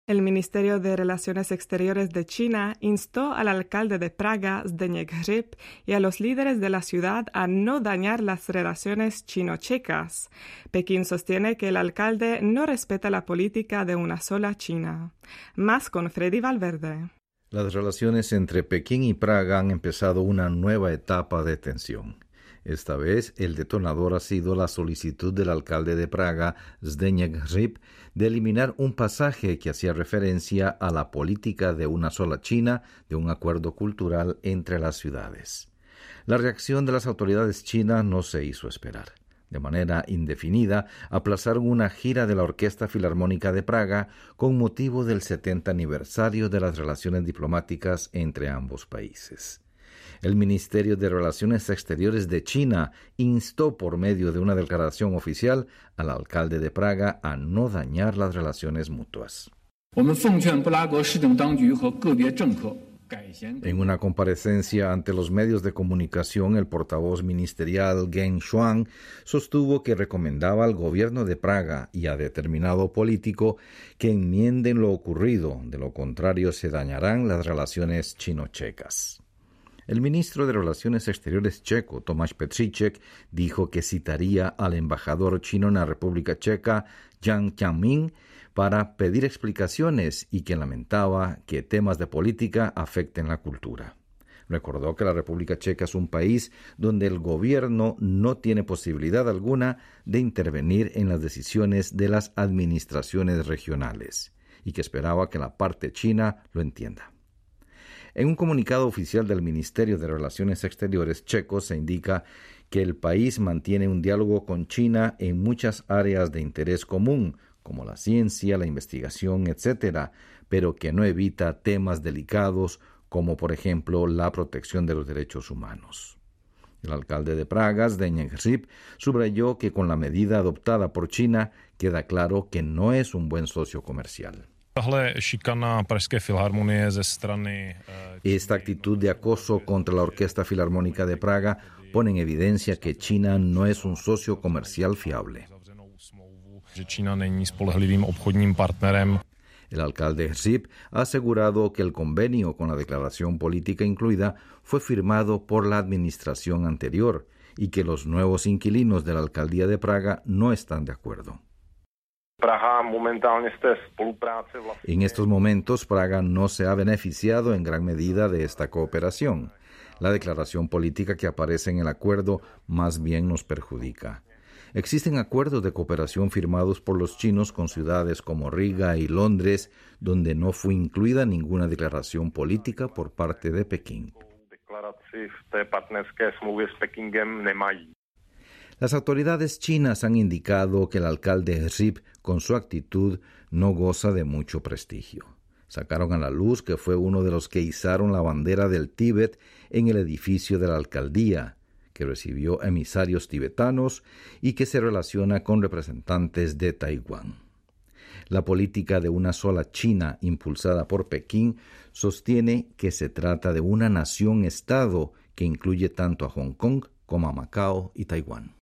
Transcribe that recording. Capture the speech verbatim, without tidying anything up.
El Ministerio de Relaciones Exteriores de China instó al alcalde de Praga, Zdeněk Hřib, y a los líderes de la ciudad a no dañar las relaciones chino-checas. Pekín sostiene que el alcalde no respeta la política de una sola China. Más con Freddy Valverde. Las relaciones entre Pekín y Praga han empezado una nueva etapa de tensión. Esta vez, el detonador ha sido la solicitud del alcalde de Praga, Zdeněk Hřib, de eliminar un pasaje que hacía referencia a la política de una sola China, de un acuerdo cultural entre las ciudades. La reacción de las autoridades chinas no se hizo esperar. De manera indefinida, aplazaron una gira de la Orquesta Filarmónica de Praga con motivo del setenta aniversario de las relaciones diplomáticas entre ambos países. El Ministerio de Relaciones Exteriores de China instó por medio de una declaración oficial al alcalde de Praga a no dañar las relaciones mutuas. En una comparecencia ante los medios de comunicación, el portavoz ministerial Geng Shuang sostuvo que recomendaba al gobierno de Praga y a determinado político que enmienden lo ocurrido, de lo contrario se dañarán las relaciones chino-checas. El ministro de Relaciones Exteriores checo, Tomáš Petříček, dijo que citaría al embajador chino en la República Checa, Jiang Qianming, para pedir explicaciones y que lamentaba que temas de política afecten la cultura. Recordó que la República Checa es un país donde el gobierno no tiene posibilidad alguna de intervenir en las decisiones de las administraciones regionales y que esperaba que la parte china lo entienda. En un comunicado oficial del Ministerio de Relaciones Exteriores checo se indica que el país mantiene un diálogo con China en muchas áreas de interés común, como la ciencia, la investigación, etcétera, pero que no evita temas delicados como, por ejemplo, la protección de los derechos humanos. El alcalde de Praga, Zdeněk Hřib, subrayó que con la medida adoptada por China queda claro que no es un buen socio comercial. Esta actitud de acoso contra la Orquesta Filarmónica de Praga pone en evidencia que China no es un socio comercial fiable. El alcalde Hřib ha asegurado que el convenio con la declaración política incluida fue firmado por la administración anterior y que los nuevos inquilinos de la alcaldía de Praga no están de acuerdo. En estos momentos, Praga no se ha beneficiado en gran medida de esta cooperación. La declaración política que aparece en el acuerdo más bien nos perjudica. Existen acuerdos de cooperación firmados por los chinos con ciudades como Riga y Londres, donde no fue incluida ninguna declaración política por parte de Pekín. Las autoridades chinas han indicado que el alcalde Hřib, con su actitud, no goza de mucho prestigio. Sacaron a la luz que fue uno de los que izaron la bandera del Tíbet en el edificio de la alcaldía, que recibió emisarios tibetanos y que se relaciona con representantes de Taiwán. La política de una sola China, impulsada por Pekín, sostiene que se trata de una nación-estado que incluye tanto a Hong Kong como a Macao y Taiwán.